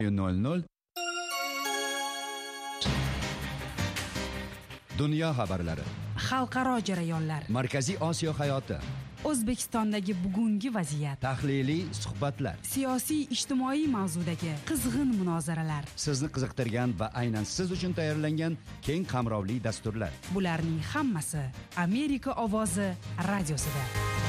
00. Dunyo xabarlari, xalqaro jarayonlar, Markaziy Osiyo hayoti, O'zbekistondagi bugungi vaziyat, tahliliy suhbatlar, siyosiy ijtimoiy mavzudagi qizg'in munozaralar, sizni qiziqtirgan va aynan siz uchun tayyorlangan keng qamrovli dasturlar. Bularning hammasi Amerika ovozi radiosida.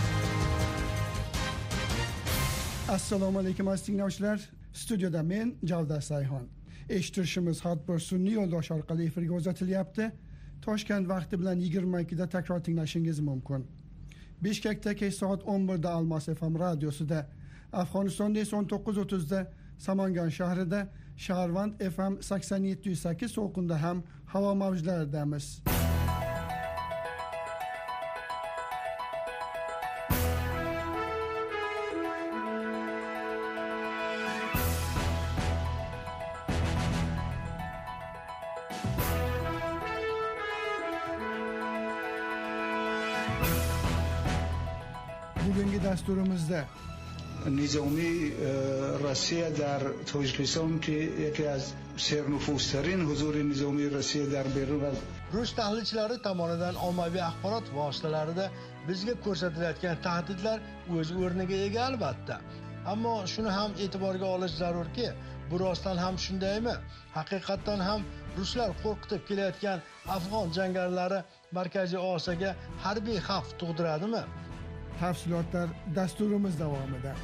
Assalomu alaykum aziz tinglovchilar. Studiyada men Javdar Sayxon. Eshittirishimiz har bir sun'iy yo'ldosh orqali efirga uzatilyapti. Toshkent vaqti bilan 22 da takror tinglashingiz mumkin. Bishkekda kech soat 11 da Almas FM radiosida, Afg'onistonda esa 19:30 da Samangan shahrida, Shaharvand FM 87.8 so'qinda ham havo mavjlaridamiz. Bugungi dasturimizda نظامی روسیه در تاجیکستان که یکی از سرنفوذترین حضور نظامی روسیه در بیرون است. Rus tahlilchilari tomonidan ommaviy axborot vositalarida bizga ko'rsatilayotgan tahdidlar o'z o'rniga ega albatta. Ammo shuni ham e'tiborga olish zarurki, bu rostdan ham shundaymi? Haqiqatdan ham ruslar qo'rqitib kelayotgan afg'on jangarilar Markaziy Osiyoga harbiy xavf tug'diradimi? Tafsilotlar dasturimiz davomida.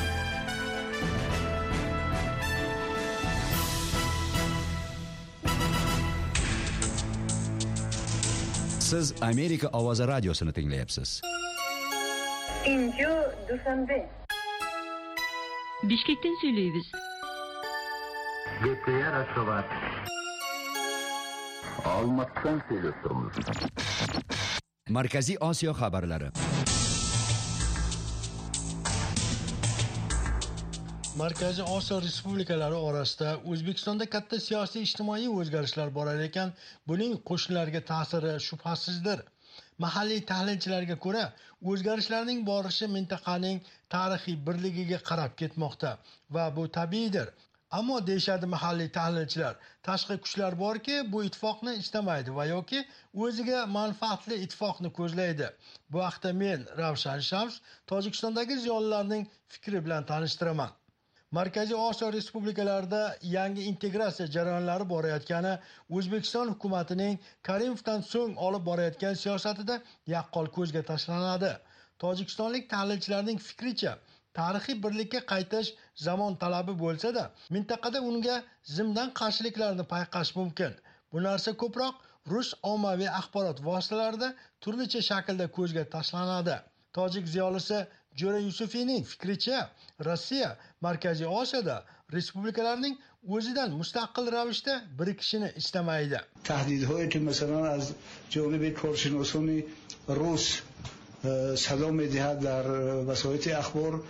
Siz Amerika ovozi radiosini tinglayapsiz. Inju Dushanbe. Bishkekdan söyleyimiz. Gepleyer Aşavat. Almatdan söylüyorsunuz. Markaziy Osiyo xabarlari. Markaziy Osiyo respublikalari orasida O'zbekistonda katta siyosiy ijtimoiy o'zgarishlar borar ekan, buning qo'shnilarga ta'siri shubhasizdir. Mahalliy tahlilchilarga ko'ra, o'zgarishlarning borishi mintaqaning tarixiy birligiga qarab ketmoqda va bu tabiiydir. Ammo deyshadi mahalliy tahlilchilar, tashqi kuchlar borki, bu ittifoqni istamaydi va yoki o'ziga manfaatli ittifoqni ko'zlaydi. Bu haqda men Ravshan Shams Tojikistondagi ziyolilarning fikri bilan tanishtiraman. Markaziy Osiyo respublikalarida yangi integratsiya jarayonlari borayotgani O'zbekiston hukumatining Karimovdan so'ng olib borayotgan siyosatida yaqqol ko'zga tashlanadi. Tojikistonlik tahlilchilarning fikricha, tarixiy birlikka qaytish zamon talabi bo'lsa-da, mintaqada unga zimdan qarshiliklarni payqash mumkin. Bu narsa ko'proq Rus ommaviy axborot vositalarida turlicha shaklda ko'zga tashlanadi. Tojik ziyolisi Jo'ra Yusufiyning fikricha, Rossiya Markaziy Osiyoda respublikalarning o'zidan mustaqil ravishda birikishini istamaydi. تهدیدهایی که مثلا از جانب کارشناسان روس صدا می‌دهد در وسایل اخبار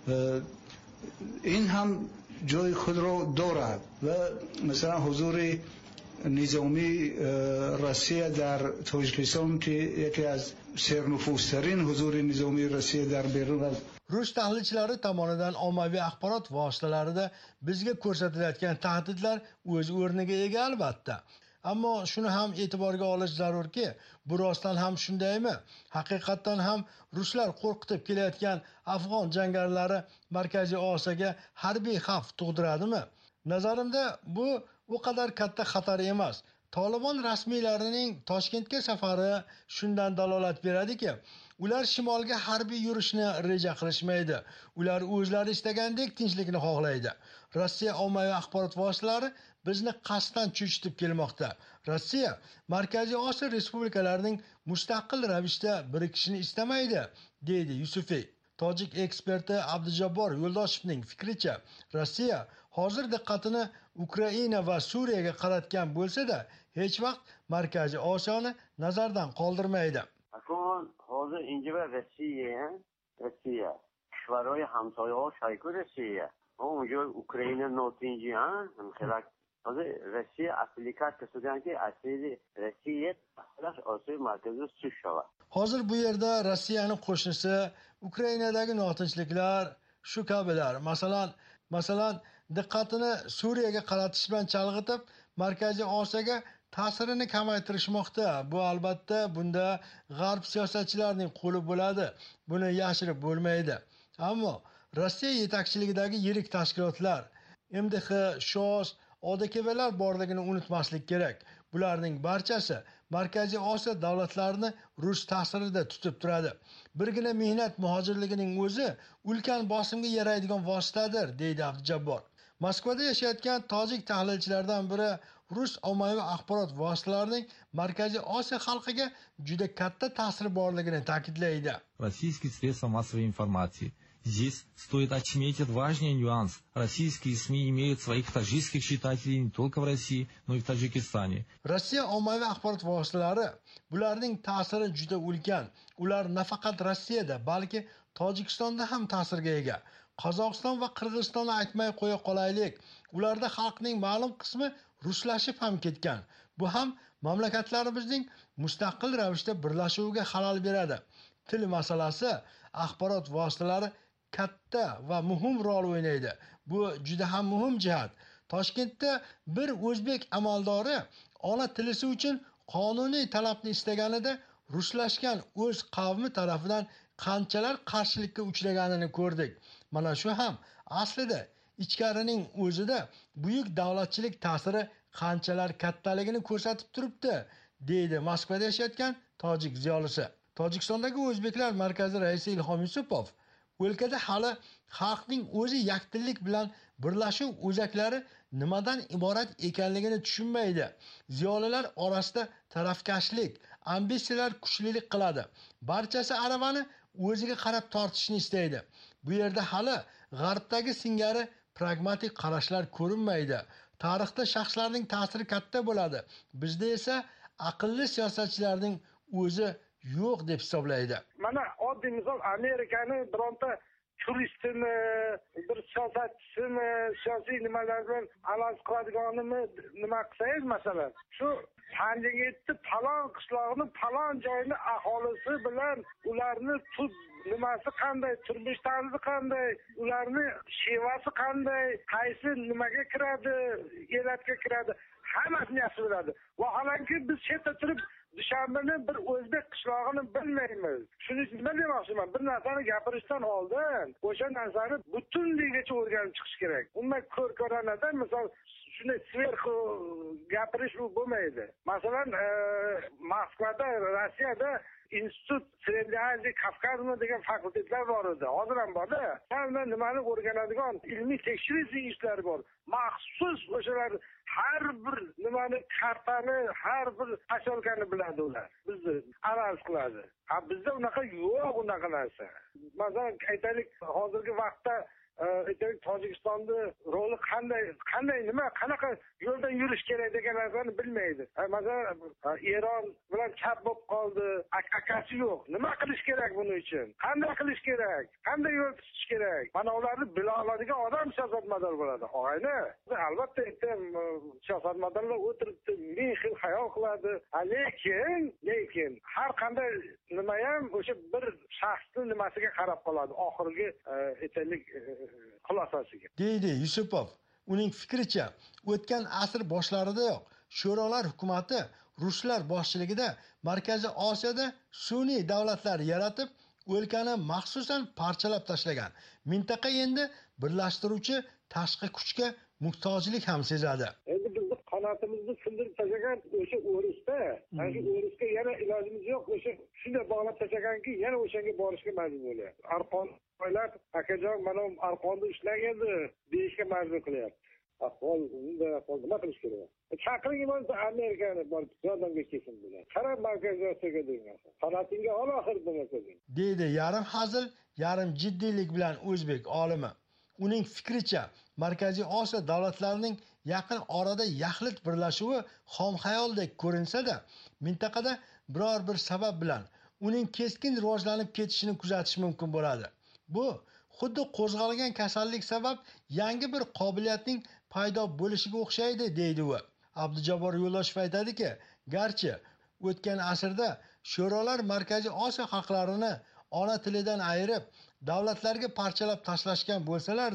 این هم جای خود را دارد و مثلا حضور نظامی روسیه در تاجیکستان که یکی از سرنفوذترین حضور نظامی روسیه در بیرون است. Rus tahlilchilari tomonidan ommaviy axborot vositalarida bizga ko'rsatilayotgan tahdidlar o'z o'rniga ega albatta. Ammo shuni ham e'tiborga olish zarurki, bu rostdan ham shundaymi? Haqiqatdan ham ruslar qo'rqitib kelayotgan afg'on jangarilari Markaziy Osiyoga harbiy xavf tug'diradimi? Nazarimda bu u qadar katta xatar emas. Tolibon rasmiylarining Toshkentga safari shundan dalolat beradiki, ular shimolga harbiy yurishni reja qilishmaydi. Ular o'zlari istagandek tinchlikni xohlaydi. Rossiya ommaviy axborot vositalari bizni qasddan cho'chitib kelmoqda. Rossiya Markaziy Osiyo respublikalarining mustaqil ravishda birikishini istamaydi, deydi Yusufiy. Tojik eksperti Abdujabbor Yo'ldoshevning fikricha, Rossiya hozir diqqatini Ukraina va Suriyaga qaratgan bo'lsa-da, hech vaqt Markaziy Osiyoni nazardan qoldirmaydi. حاضر اینجا به روسیه کشورهای همسایه ها شایگو روسیه اونجا اوکراین نوتینجی ها خیلی حاضر روسیه اپلیکات کسودن که اصلی روسیه اصلاش آسیب مرکزی سوش شود. Hozir bu yerda Rossiyaning qo'shnisi Ukrainadagi notinchliklar shu kabilar. Masalan, diqqatini Suriyaga qaratish bilan chalg'itib, Markaziy Osiyoga ta'sirini kamaytirishmoqda. Bu albatta bunda g'arb siyosatchilarining qo'li bo'ladi. Buni yashirib bo'lmaydi. Ammo Rossiya yetakchiligidagi yirik tashkilotlar, MDH, SHOS, ODKBlar borligini unutmaslik kerak. Bularning barchasi Markaziy Osiyo davlatlarini rus ta'sirida tutib turadi. Birgina mehnat muhojirligining o'zi ulkan bosimga yaraydigan vositadir, deydi Abdujabbor. Moskvada yashayotgan tojik tahlilchilardan biri rus ommaviy axborot vositalarining Markaziy Osiyo xalqiga juda katta ta'siri borligini ta'kidlaydi. Российские средства массовой информации. Здесь стоит отметить важный нюанс. Российские СМИ имеют своих таджикских читателей не только в России, но и в Таджикистане. Rossiya ommaviy axborot vositalari bularning ta'siri juda ulkan. Ular nafaqat Rossiyada, balki Tojikistonda ham ta'sirga ega. Qozog'iston va Qirg'izistonni aytmay qo'ya qolaylik. Ularda xalqning ma'lum qismi ruslashib ham ketgan. Bu ham mamlakatlarimizning mustaqil ravishda birlashuviga xalal beradi. Til masalasi, axborot vositalari katta va muhim rol o'ynaydi. Bu juda ham muhim jihat. Toshkentda bir o'zbek amaldori ona tilisi uchun qonuniy talabni istaganida ruslashgan o'z qavmi tarafidan qanchalar qarshilikka uchraganini ko'rdik. Mana shu ham aslida ichkarining o'zida buyuk davlatchilik ta'siri qanchalar kattaligini ko'rsatib turibdi, deydi Moskvada yashayotgan tojik ziyolisi. Tojikistondagi o'zbeklar markazi raisi Ilhom Yusupov o'lkada hali xalqning o'zi yakdillik bilan birlashuv o'zaklari nimadan iborat ekanligini tushunmaydi. Ziyolilar orasida tarafkashlik, ambitsiyalar kuchlilik qiladi. Barchasi aravani o'ziga qarab tortishni istaydi. Bu yerda hali g'arbdagi singari pragmatik qarashlar ko'rinmaydi. Tarixda shaxslarning ta'siri katta bo'ladi. Bizda esa aqlli siyosatchilarning o'zi yo'q deb hisoblaydi. Mana oddiy misol Amerikani bironta turistini, bir siyosatchisini, siyosiy nimalar bilan alas qiladiganini nima qilsangiz, masalan, shu Sanjingetni falon qishlog'ini, falon joyini aholisi bilan ularni nimasi qanday, turmush tarzi qanday, ularni shevasi qanday, qaysi nimaga kiradi, elatga kiradi, hammasini yaxshi biladi. Vaholanki biz chetda turib Dushanbeni bir o'zbek qishlog'ini bilmaymiz. Shuning uchun nima demoqchiman? Bir narsani gapirishdan oldin o'sha narsani butunligicha o'rganib chiqish kerak. Undan ko'rko'ranadan misol shunday sverxu gapirish bo'lmaydi. Masalan, Moskvada, Rossiyada institut Srednye Aziya, Kavkazmi degan fakultetlar bor edi. Hozir ham bor-da. Hamma nimani o'rganadigan ilmiy tekshirish ishlari bor. Maxsus o'shalar har bir nimani kartani, har bir qasholkani biladi ular. Bizni analiz qiladi. Bizda unaqa yo'q, unaqa narsa. Masalan, aytaylik, hozirgi vaqtda Tojikistonda roli qanday nima, qanaqa yo'ldan yurish kerak degan narsani bilmaydi. Masalan, Eron bilan chap bo'lib qoldi, akasi yo'q. Nima qilish kerak buning uchun? Qanday qilish kerak? Qanday yo'l tutish kerak? Mana ularni bila oladigan odam siyosatmador bo'ladi. Og'ayni, albatta siyosatmadorlar o'tiribdi, ming xil xayol qiladi. Lekin har qanday nima ham o'sha bir shaxsning nimasiga qarab qoladi. Oxirgi aytaylik xulosasiga. Deydi Yusupov. Uning fikricha, o'tgan asr boshlaridayoq sho'rolar hukumati ruslar boshchiligida Markaziy Osiyoda sun'iy davlatlar yaratib, o'lkani maxsusan parchalab tashlagan. Mintaqa endi birlashtiruvchi tashqi kuchga muhtojlik ham sezadi. Endi bizni qanotimizni sindirib tashlagan o'sha o'risda, ana shu o'risga yana ilojimiz yo'q. O'sha shunday bog'lab tashlaganki, yana o'shanga borishga majbur bo'lyapti. Arqon qo'ylab, akajon, mana Arqonda ishlagandi, deyishga majbur qilyapti. Ahvol nima qilish kerak? Chaqiring bo'lsa Amerikani borib yordamga kelsin bilan. Qarab Markaziy Osiyoga deyman. Qanotingga ol oxir bo'lmasa. Deydi yarim hazil, yarim jiddiylik bilan o'zbek olimi. Uning fikricha, Markaziy Osiyo davlatlarining yaqin orada yaxlit birlashuvi xomxayoldek ko'rinsa-da, mintaqada biror bir sabab bilan uning keskin rivojlanib ketishini kuzatish mumkin bo'ladi. Bu xuddi qo'zg'algan kasallik sabab yangi bir qobiliyatning paydo bo'lishiga o'xshaydi, deydi u. Abdujabbor Yo'ldoshev aytadiki, garchi o'tgan asrda sho'rolar Markaziy Osiyo xalqlarini ona tilidan ayirib, davlatlarga parchalab tashlashgan bo'lsalar-da,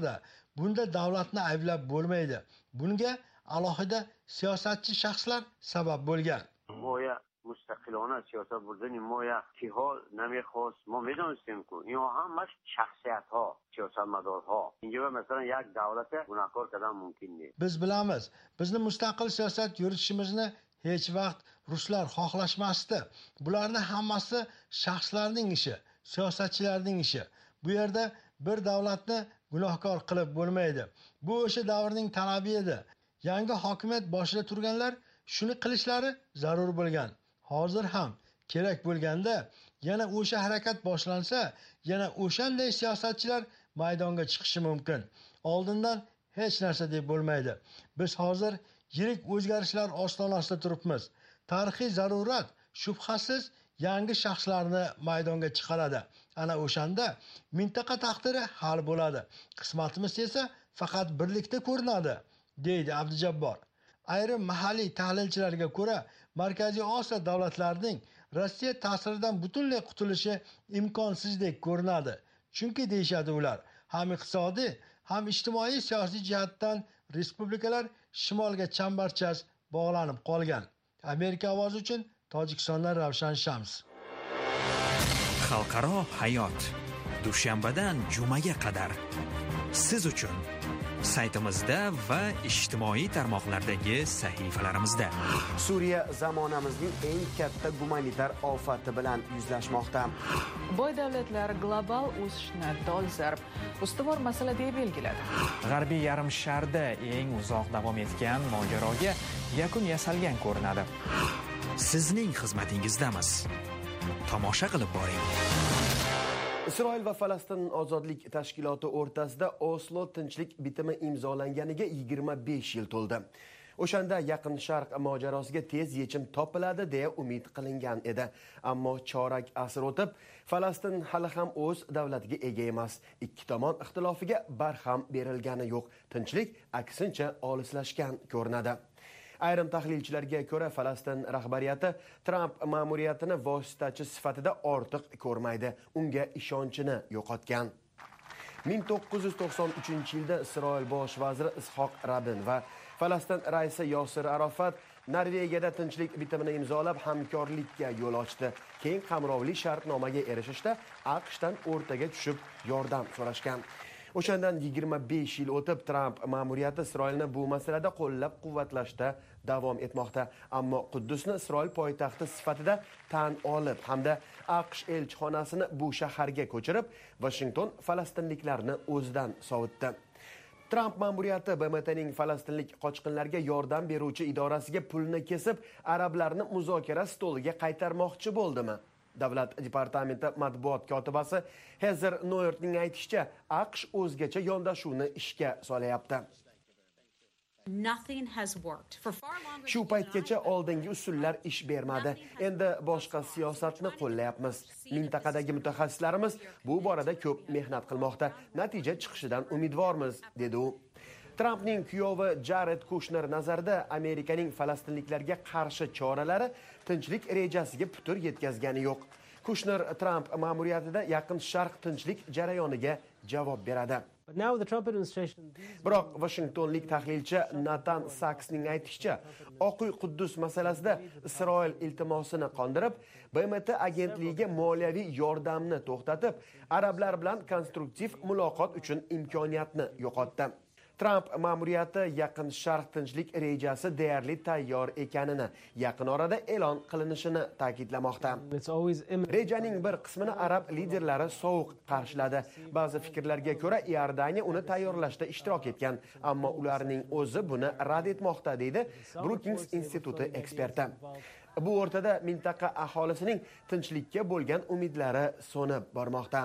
Bunda davlatni ayblab bo'lmaydi. Bunga alohida siyosatchi shaxslar sabab bo'lgan. Moya mustaqilona siyosat burdani moya ki ha namikhواست ما میدونستیم که اینها همش شخصیت ها siyosatmadorha. Inga masalan yak davlatga gunohkor qadam mumkin değil. Biz bilamiz, bizni mustaqil siyosat yuritishimizni hech vaqt ruslar xohlashmasdi. Bularning hammasi shaxslarning ishi, siyosatchilarning ishi. Bu yerda bir davlatni gunohkor qilib bo'lmaydi. Bu o'sha davrning talabi edi. Yangi hokimiyat boshida turganlar shuni qilishlari zarur bo'lgan. Hozir ham kerak bo'lganda yana o'sha harakat boshlansa, yana o'shanday siyosatchilar maydonga chiqishi mumkin. Oldindan hech narsa deb bo'lmaydi. Biz hozir yirik o'zgarishlar ostonasida turibmiz. Tarixiy zarurat shubhasiz yangi shaxslarni maydonga chiqaradi. Ana o'shanda mintaqa taqdiri hal bo'ladi. Qismatimiz esa faqat birlikda ko'rinadi, deydi Abdujabbor. Ayrim mahalliy tahlilchilarga ko'ra, Markaziy Osiyo davlatlarining Rossiya ta'siridan butunlay qutulishi imkonsizdek ko'rinadi. Chunki deyshadi ular, ham iqtisodiy, ham ijtimoiy siyosiy jihatdan respublikalar shimolga chambarchas bog'lanib qolgan. Amerika ovozi uchun Tojikistondan Ravshan Shams. Xalqaro hayot dushanbadan jumaga qadar siz uchun saytimizda va ijtimoiy tarmoqlardagi sahifalarimizda. Suriya zamonamizning eng katta gumanitar ofati bilan yuzlashmoqda. Boy davlatlar global o'sishni dolzarb ustuvor masala deb belgiladi. G'arbiy yarim sharda eng uzoq davom etgan mojaroga yakun yasalgan ko'rinadi. Sizning xizmatingizdamiz. Tomosha qilib boring. Isroil va Falastin ozodlik tashkiloti o'rtasida Oslo tinchlik bitimi imzolanganiga 25 yil to'ldi. O'shanda Yaqin Sharq mojarosiga tez yechim topiladi deya umid qilingan edi. Ammo chorak asr o'tib, Falastin hali ham o'z davlatiga ega emas. Ikki tomon ixtilofiga barham berilgani yo'q. Tinchlik aksincha olislashgan ko'rinadi. Ayrim tahlilchilarga ko'ra, Falastin rahbariyati Trump ma'muriyatini vositachi sifatida ortiq ko'rmaydi, unga ishonchini yo'qotgan. 1993-yilda Isroil bosh vaziri Ishoq Rabin va Falastin raisi Yosir Arafat Norvegiyada tinchlik bitimini imzolab hamkorlikka yo'l ochdi. Keng qamrovli shartnomaga erishishda AQShdan o'rtaga tushib yordam so'rashgan. O'shandan 25 yil o'tib, Trump ma'muriyati Isroilni bu masalada qo'llab-quvvatlashda davom etmoqda. Ammo Quddusni Isroil poytaxti sifatida tan olib hamda AQSh elchixonasini bu shaharga ko'chirib, Washington falastinliklarni o'zidan sovutdi. Trump ma'muriyati BMTning falastinlik qochqinlarga yordam beruvchi idorasiga pulni kesib, arablarni muzokara stoliga qaytarmoqchi bo'ldimi? Davlat departamenti matbuot kotibasi Heather Nauertning aytishicha, AQSh o'zgacha yondashuvni ishga solyapti. Shu paytgacha oldingi usullar ish bermadi. Endi boshqa siyosatni qo'llayapmiz. Mintaqadagi mutaxassislarimiz bu borada ko'p mehnat qilmoqda. Natija chiqishidan umidvormiz, dedi u. Trumpning kuyovi Jared Kushner nazarida Amerikaning falastinliklarga qarshi choralari tinchlik rejasiga putur yetkazgani yo'q. Kushner Trump ma'muriyatida Yaqin Sharq tinchlik jarayoniga javob beradi. Biroq Washingtonlik tahlilchi Nathan Saksning aytishicha, Oq uy Quddus masalasida Isroil iltimosini qondirib, BMT agentligiga moliyaviy yordamni to'xtatib, arablar bilan konstruktiv muloqot uchun imkoniyatni yo'qotdi. Trump ma'muriyati Yaqin Sharq tinchlik rejasi deyarli tayyor ekanini, yaqin orada e'lon qilinishini ta'kidlamoqda. Rejaning bir qismini arab liderlari sovuq qarshiladi. Ba'zi fikrlarga ko'ra Iordaniya uni tayyorlashda ishtirok etgan, ammo ularning o'zi buni rad etmoqda, deydi Brookings instituti eksperti. Bu o'rtada mintaqa aholisining tinchlikka bo'lgan umidlari so'nib bormoqda.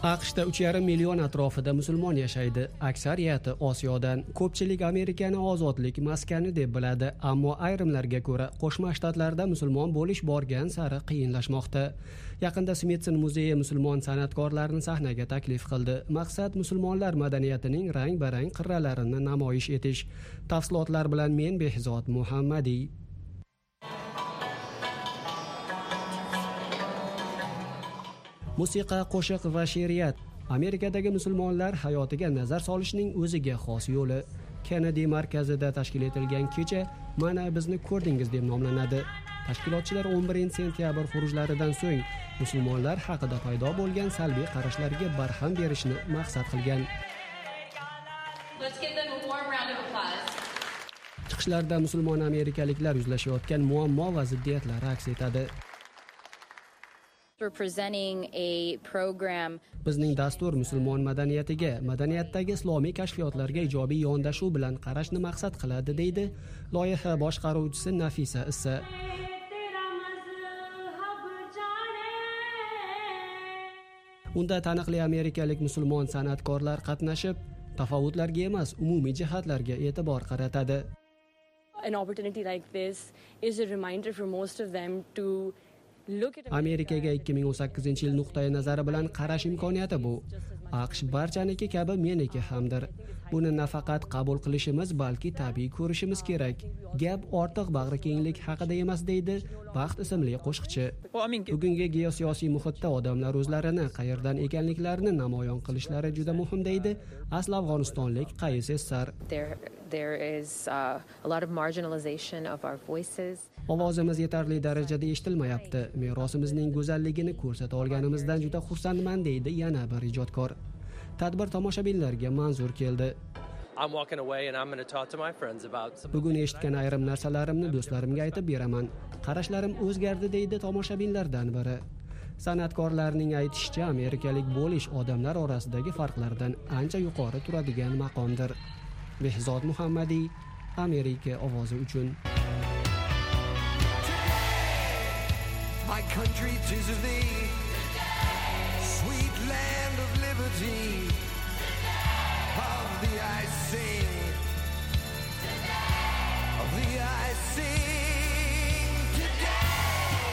AQShda 3,5 million atrofida musulmon yashaydi. Aksariyati Osiyodan. Ko'pchilik Amerikani ozodlik maskani deb biladi, ammo ayrimlarga ko'ra Qo'shma Shtatlarda musulmon bo'lish borgan sari qiyinlashmoqda. Yaqinda Smithson muzeyi musulmon san'atkorlarni sahnaga taklif qildi. Maqsad musulmonlar madaniyatining rang-barang qirralarini namoyish etish. Tafsilotlar bilan men Behzod Muhammadiy. Musiqa, qo'shiq va she'riyat Amerikadagi musulmonlar hayotiga nazar solishning o'ziga xos yo'li. Kennedy markazida tashkil etilgan kecha "Mana bizni ko'rdingiz" deb nomlanadi. Tashkilotchilar 11-sentyabr xurujlaridan so'ng musulmonlar haqida paydo bo'lgan salbiy qarashlarga barham berishni maqsad qilgan. Chiqishlarda musulmon amerikaliklar yuzlashayotgan muammo va ziddiyatlar aks etadi. Bizning dastur musulmon madaniyatiga, madaniyatdagi islomiy kashfiyotlarga ijobiy yondashuv bilan qarashni maqsad qiladi, deydi loyiha boshqaruvchisi Nafisa Issa. Unda taniqli amerikalik musulmon san'atkorlar qatnashib, tafovutlarga emas, umumiy jihatlarga e'tibor qaratadi. An opportunity like this is a reminder for most of them to Amerikaga 2018-yil nuqtai nazari bilan qarash imkoniyati bu. AQSh barchaniki kabi meniki hamdir. Buni nafaqat qabul qilishimiz, balki tabiiy ko'rishimiz kerak. Gap ortiq bag'rikenglik haqida emas, deydi Baxt ismli qo'shiqchi. Bugungi geosiyosiy muhitda odamlar o'zlarini qayerdan ekanliklarini namoyon qilishlari juda muhim, deydi asl afg'onistonlik Qayis Essar. There is a lot of marginalization of our voices. Ovozimiz yetarli darajada eshitilmayapti. Merosimizning go'zalligini ko'rsata olganimizdan juda xursandman, deydi yana bir ijodkor. Tadbir tomoshabinlarga manzur keldi. Bugun eshitgan ayrim narsalarimni do'stlarimga aytib beraman. Qarashlarim o'zgardi, deydi tomoshabinlardan biri. San'atkorlarning aytishicha, amerikalik bo'lish odamlar orasidagi farqlardan ancha yuqori turadigan maqomdir. Behzod Muhammadiy, Amerika ovozi uchun. My country, 'tis of thee, sweet land of liberty, of thee I sing, of thee I sing today,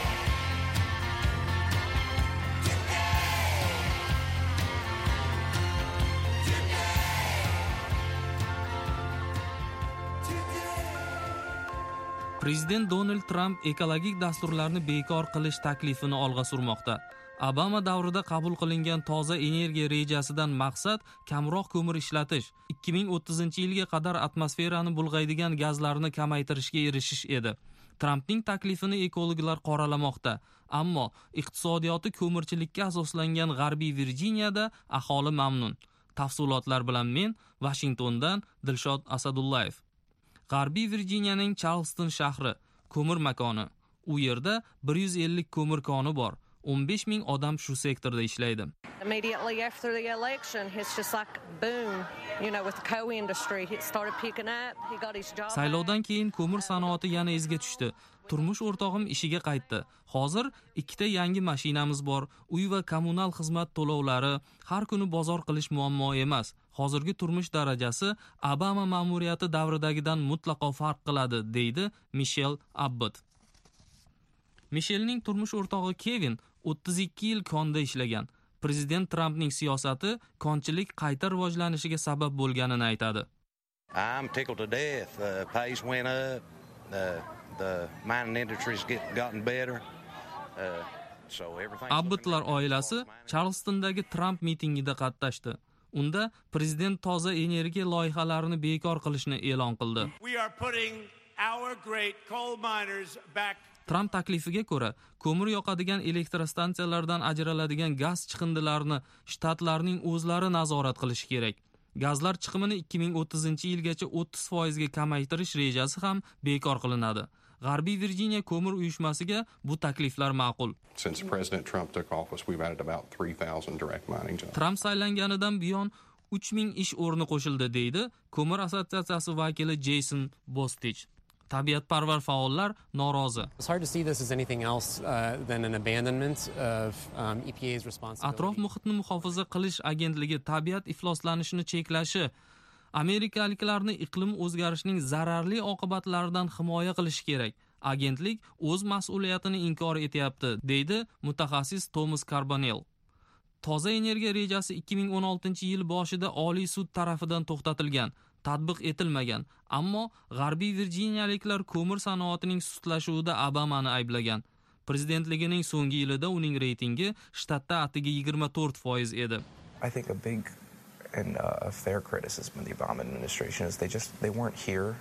Prezident Donald Trump ekologik dasturlarni bekor qilish taklifini olg'a surmoqda. Obama davrida qabul qilingan toza energiya rejasidan maqsad kamroq ko'mir ishlatish, 2030-yilga qadar atmosferani bulg'aydigan gazlarni kamaytirishga erishish edi. Trumpning taklifini ekologlar qoralamoqda, ammo iqtisodiyoti ko'mirchilikka asoslangan G'arbiy Virjiniyada aholi mamnun. Tafsilotlar bilan men Washingtondan Dilshod Asadullayev. G'arbiy Virjiniyaning Charleston shahri ko'mir makoni. U yerda 150 ko'mir koni bor. 15 ming odam shu sektorda ishlaydi. Immediately after the election, it's just like boom, with the coal industry, it started picking up. He got his job. Saylovdan keyin ko'mir sanoati yana izga tushdi. Turmush o'rtog'im ishiga qaytdi. Hozir 2ta yangi mashinamiz bor. Uy va kommunal xizmat to'lovlari har kuni bozor qilish muammo emas. Hozirgi turmush darajasi Obama ma'muriyati davridagidan mutlaqo farq qiladi, deydi Michelle Abbott. Michellening turmush o'rtog'i Kevin 32 yil konda ishlagan. Prezident Trumpning siyosati konchilik qayta rivojlanishiga sabab bo'lganini aytadi. I'm tickled to death. Pace went up. The mining industry's gotten better. So everything. Abbottlar oilasi Charlestondagi Trump mitingida qatnashdi. Unda prezident toza energiya loyihalarini bekor qilishni e'lon qildi. We are putting our great coal miners back. Trump taklifiga ko'ra, ko'mir yoqadigan elektrostansiyalardan ajraladigan gaz chiqindilarini shtatlarning o'zlari nazorat qilishi kerak. Gazlar chiqimini 2030-yilgacha 30% ga kamaytirish rejasi ham bekor qilinadi. G'arbiy Virjiniya ko'mir uyushmasiga bu takliflar ma'qul. Since President Trump took office, we've added about 3,000 direct mining jobs. Trump saylanganidan buyon 3000 ish o'rni qo'shildi, deydi ko'mir assotsiatsiyasi vakili Jason Bostich. Tabiatparvar faollar norozi. Atrof muhitni muhofaza qilish agentligi tabiat ifloslanishini cheklashi, amerikaliklarni iqlim o'zgarishining zararli oqibatlaridan himoya qilishi kerak. Agentlik o'z mas'uliyatini inkor etyapti, deydi mutaxassis Thomas Carbonell. Toza energiya rejasi 2016-yil boshida Oliy sud tarafidan to'xtatilgan, tatbiq etilmagan, ammo G'arbiy Virjiniyaliklar ko'mir sanoatining sustlashuvida Obamani ayblagan. Prezidentligining so'nggi yilida uning reytingi shtatda atigi 24% edi. I think a big and a fair criticism of the Obama administration is they weren't here.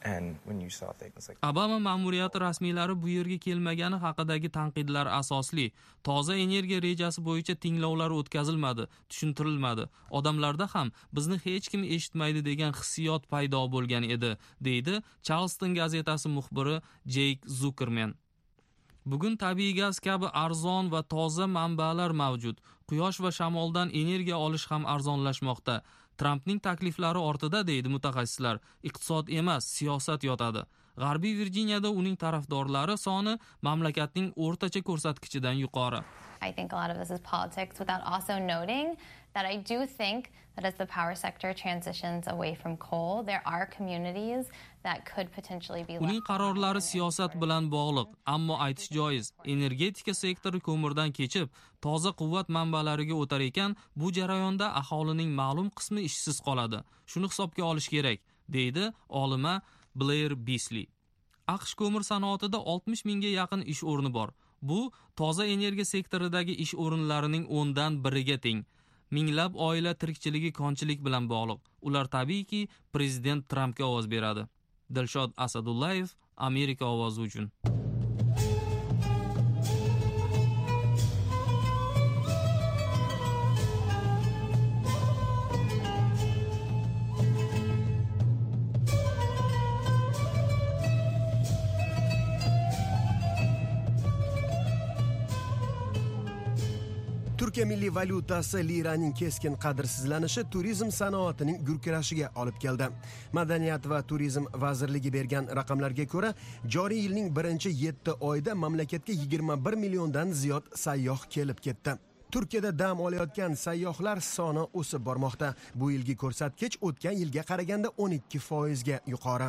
Obama ma'muriyati rasmiylari bu yerga kelmagani haqidagi tanqidlar asosli. Toza energiya rejasi bo'yicha tinglovlar o'tkazilmadi, tushuntirilmadi. Odamlarda ham bizni hech kim eshitmaydi degan hissiyot paydo bo'lgan edi, deydi Charleston gazetasi muxbiri Jake Zuckerman. Bugun tabiiy gaz kabi arzon va toza manbalar mavjud. Quyosh va shamoldan energiya olish ham arzonlashmoqda. Trumpning takliflari ortida, deydi mutaxassislar, iqtisod emas, siyosat yotadi. G'arbiy Virjiniyada uning tarafdorlari soni mamlakatning o'rtacha ko'rsatkichidan yuqori. I think a lot of this is politics, without also noting that I do think that as the power sector transitions away from coal, there are communities that could potentially be Uning qarorlari siyosat bilan bog'liq, ammo aytish joiz, energetika sektori ko'mirdan kechib, toza quvvat manbalariga o'tar ekan, bu jarayonda aholining ma'lum qismi ishsiz qoladi. Shuni hisobga olish kerak, deydi olima Blair Beasley. AQSh ko'mir sanoatida 60 mingga yaqin ish o'rni bor. Bu toza energiya sektoridagi ish o'rinlarining 10dan 1iga teng. Minglab oila tirikchiligi konchilik bilan bog'liq. Ular tabiiyki prezident Trumpga ovoz beradi. Dilshod Asadullayev, Amerika ovozi uchun. Turkiya milliy valyutasi liraning keskin qadrsizlanishi turizm sanoatining gurkirashiga olib keldi. Madaniyat va turizm vazirligi bergan raqamlarga ko'ra, joriy yilning birinchi 7 oyida mamlakatga 21 milliondan ziyod sayyoh kelib ketdi. Turkiyada dam olayotgan sayyohlar soni o'sib bormoqda. Bu yilgi ko'rsatkich o'tgan yilga qaraganda 12% ga yuqori.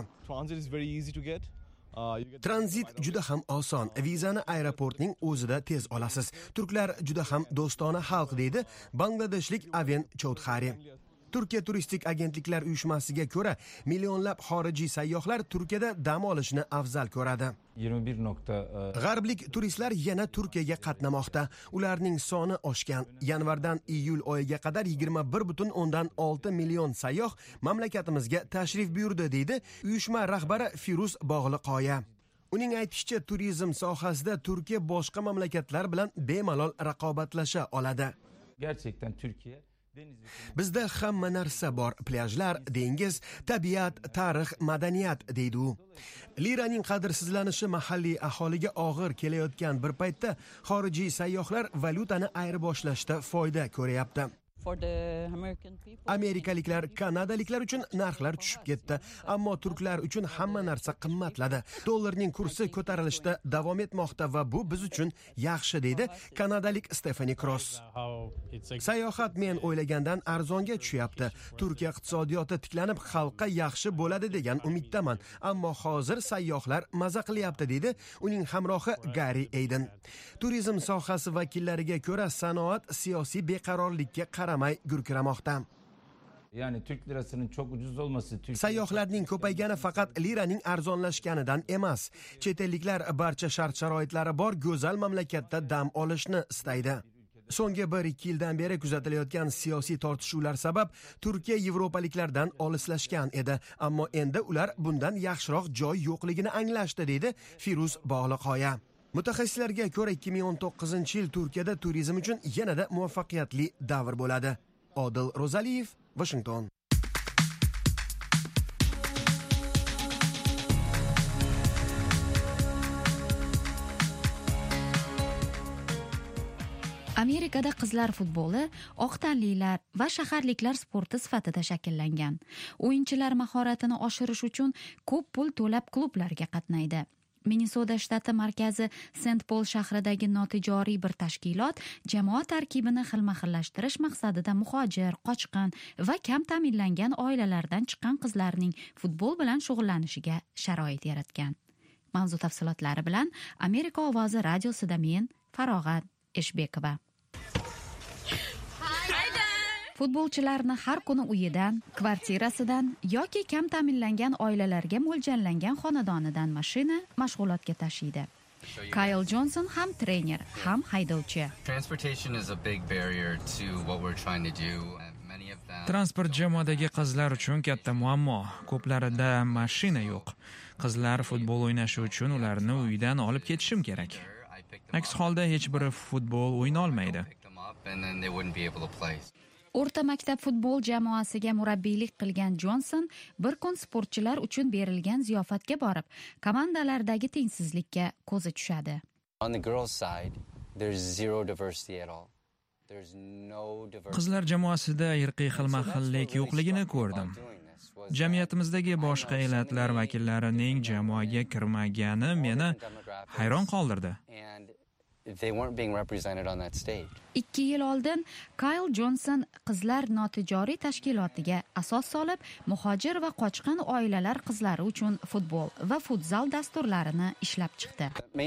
Tranzit juda ham oson. Vizani aeroportning o'zida tez olasiz. Turklar juda ham do'stona xalq, deydi Bangladeshlik Aven Choudhary. Turkiya turistik agentliklar uyushmasiga ko'ra, millionlab xorijiy sayyohlar Turkiyada dam olishni afzal ko'radi. G'arblik turistlar yana Turkiyaga qatnamoqda. Ularning soni oshgan. Yanvardan iyul oyiga qadar 21,6 million sayyoh mamlakatimizga tashrif buyurdi, deydi uyushma rahbari Firuz Bog'liqoya. Uning aytishicha, turizm sohasida Turkiya boshqa mamlakatlar bilan bemalol raqobatlasha oladi. Gerçekten Türkiye Bizda hamma narsa bor: plyajlar, dengiz, tabiat, tarix, madaniyat, deydi u. Liraning qadrsizlanishi mahalliy aholiga og'ir kelayotgan bir paytda xorijiy sayyohlar valyutani ayirboshlashda foyda ko'ryapti. Amerikaliklar, kanadaliklar uchun narxlar tushib ketdi, ammo turklar uchun hamma narsa qimmatladi. Dollarning kursi ko'tarilishda davom etmoqda va bu biz uchun yaxshi, deydi kanadalik Stephanie Cross. Sayohat men o'ylagandan arzonga tushyapti. Turkiya iqtisodiyoti tiklanib, xalqqa yaxshi bo'ladi degan umiddaman, ammo hozir sayyohlar maza qilyapti, deydi uning hamrohi Gary Aiden. Turizm sohasi vakillariga ko'ra, sanoat siyosiy beqarorlikka qaramay gurkiramoqda. Yani Türk lirasının çok ucuz olması sayyohlarning ko'paygani faqat liraning arzonlashganidan emas. Chet elliklar barcha shart-sharoitlari bor go'zal mamlakatda dam olishni istaydi. So'nggi 1-2 yildan beri kuzatilayotgan siyosiy tortishuvlar sabab Turkiya yevropaliklardan olislashgan edi, ammo endi ular bundan yaxshiroq joy yo'qligini anglashdi, deydi Firuz Bog'liqoya. Mutaxassislarga ko'ra 2019-yil Turkiyada turizm uchun yanada muvaffaqiyatli davr bo'ladi. Odil Rozaliyev, Washington. Amerikada qizlar futboli oq tanlilar va shaharliklar sporti sifatida shakllangan. O'yinchilar mahoratini oshirish uchun ko'p pul to'lab klublarga qatnaydi. Minnesota shtati markazi St. Paul shahridagi notijoriy bir tashkilot jamoa tarkibini xilma-xillashtirish maqsadida muhojir, qochqin va kam ta'minlangan oilalardan chiqqan qizlarning futbol bilan shug'ullanishiga sharoit yaratgan. Mavzu tafsilotlari bilan Amerika ovozi radiosida men Farog'at Eshbekova. Futbolchilarni har kuni uyidan, kvartirasidan yoki kam ta'minlangan oilalarga mo'ljallangan xonadonidan mashina mashg'ulotga tashiydi. Kyle Johnson ham trener, ham haydovchi. Transport jamoadagi qizlar uchun katta muammo. Ko'plarida mashina yo'q. Qizlar futbol o'ynashi uchun ularni uyidan olib ketishim kerak. Aks holda hech biri futbol o'yna olmaydi. O'rta maktab futbol jamoasiga murabbiylik qilgan Johnson bir kun sportchilar uchun berilgan ziyofatga borib, komandalardagi tengsizlikka ko'zi tushadi. Qizlar jamoasida irqiy xilma-xillik yo'qligini ko'rdim. Jamiyatimizdagi boshqa elatlar vakillarining jamoaga kirmagani meni hayron qoldirdi. 2 yil oldin Kyle Johnson qizlar notijoriy tashkilotiga asos solib, muhojir va qochqin oilalar qizlari uchun futbol va futzal dasturlarini ishlab chiqdi.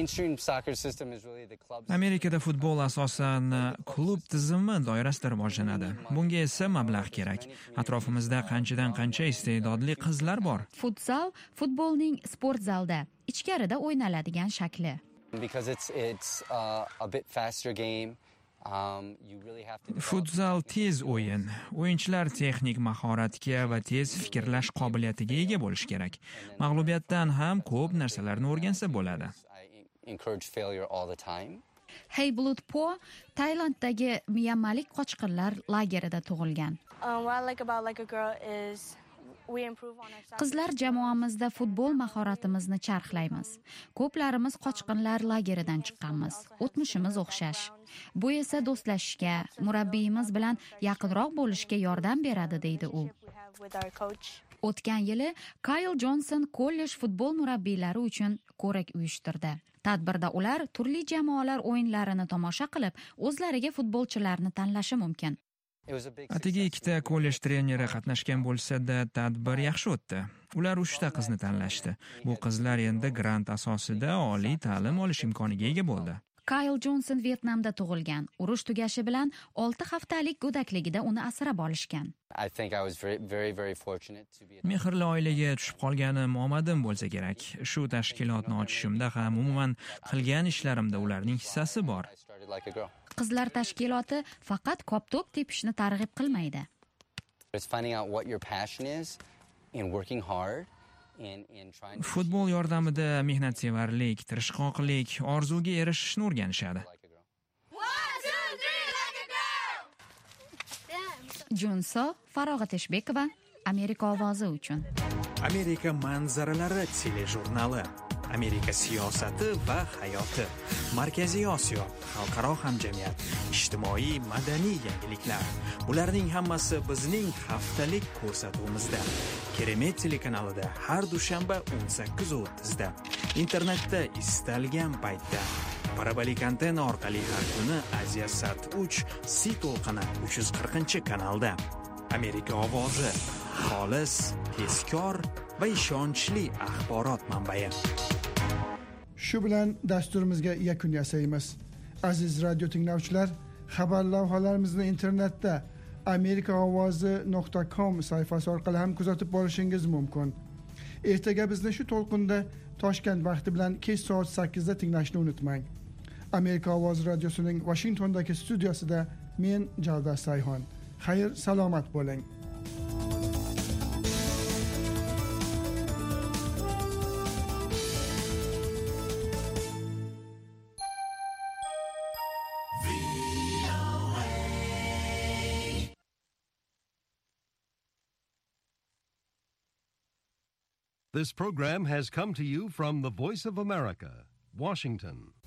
Amerikada futbol asosan klub tizimi doirasida rivojlanadi. Bunga esa mablag' kerak. Atrofimizda qanchadan qancha iste'dodli qizlar bor. Futzal futbolning sport zalda, ichkarida o'ynaladigan shakli. Futzal tez o'yin. O'yinchilar texnik mahoratga va tez fikrlash qobiliyatiga ega bo'lish kerak. Mag'lubiyatdan ham ko'p narsalarni o'rgansa bo'ladi. Heyblut Po Tailanddagi Myanmalik qochqinlar lagerida tug'ilgan. Qizlar jamoamizda futbol mahoratimizni charxlaymiz. Ko'plarimiz qochqinlar lageridan chiqqanmiz. O'tmishimiz o'xshash. Bu esa do'stlashishga, murabbiyimiz bilan yaqinroq bo'lishga yordam beradi, deydi u. O'tgan yili Kyle Johnson kollej futbol murabbiylari uchun ko'rik uyushtirdi. Tadbirda ular turli jamoalar o'yinlarini tomosha qilib, o'zlariga futbolchilarni tanlashi mumkin. Atigi 2 kollej treneri qatnashgan bo'lsa-da, tadbir yaxshi o'tdi. Ular 3 qizni tanlashdi. Bu qizlar endi grant asosida oliy ta'lim olish imkoniga ega bo'ldi. Kyle Johnson Vietnamda tug'ilgan. Urush tugashi bilan 6 haftalik go'dakligida uni asrab olishgan. Mehrli oilaga tushib qolganim omadim bo'lsa kerak. Shu tashkilotni ochishimda ham umuman qilgan ishlarimda ularning hissasi bor. Qizlar tashkiloti faqat koptok tepishni targ'ib qilmaydi. Futbol yordamida mehnatsevarlik, tirishqoqlik, orzuga erishishni o'rganishadi. Junso Farog'at Eshbekova, Amerika ovozi uchun. Amerika manzaralari telejurnali. Amerika siyosati va hayoti. Markaziy Osiyo, xalqaro hamjamiyat, ijtimoiy madaniy yangiliklar. Bularning hammasi bizning haftalik ko'rsatuvimizda. Keremet telekanalida har dushanba 18:30 da. Internetda istalgan paytda. Parabolik antenna orqali har kuni Aziyasat 3 Si to'lqini 340-kanalda. Amerika ovozi. Xolis, tezkor va ishonchli axborot manbai. Shu bilan dasturimizga yakun yasaymiz. Aziz radio tinglovchilar, xabar lavhalarimizni internetda amerikaovozi.com sayfasi orqali ham kuzatib borishingiz mumkin. Ertaga bizni shu to'lqinda Toshkent vaqti bilan kech soat 8 da tinglashni unutmang. Amerika ovozi radiosining Washingtondagi studiyasida men Javdar Sayxon. Xayr, salomat bo'ling. This program has come to you from the Voice of America, Washington.